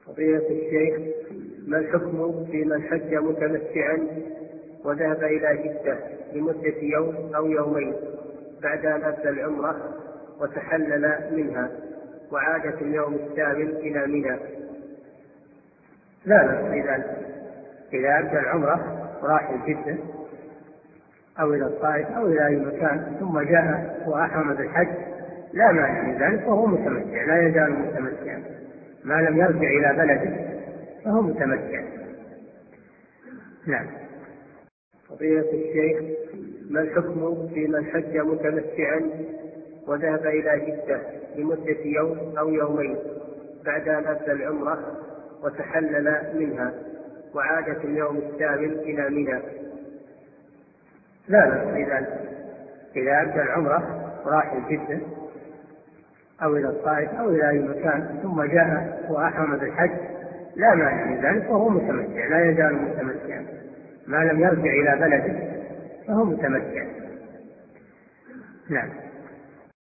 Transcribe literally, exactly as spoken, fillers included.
فضيلة الشيخ، ما الحكم في من حج متمتعا وذهب إلى جدة لمدة يوم أو يومين بعد أن أدى العمرة وتحلل منها وعاد في اليوم الثامن إلى منى؟ لا بأس في ذلك. إذا أدى العمرة وراح جدة أو إلى الطائف أو إلى أي مكان ثم جاء وأحرم بالحج لا مانع من ذلك، وهو متمتع، لا يزال متمتعا ما لم يرجع إلى بلده، فهو متمتع. نعم. فضيلة الشيخ، ما الحكم في من حج متمتعا وذهب إلى جدة لمدة يوم أو يومين بعد أن أدى العمرة وتحلل منها وعاد في اليوم الثامن إلى منى؟ لا بأس في ذلك. إذا أدى العمرة وراح جدة أو إلى الطائف أو إلى أي مكان ثم جاء وأحرم بالحج لا مانع من ذلك، وهو متمتع، لا يزال متمتعا ما لم يرجع إلى بلده، فهو متمتع. نعم.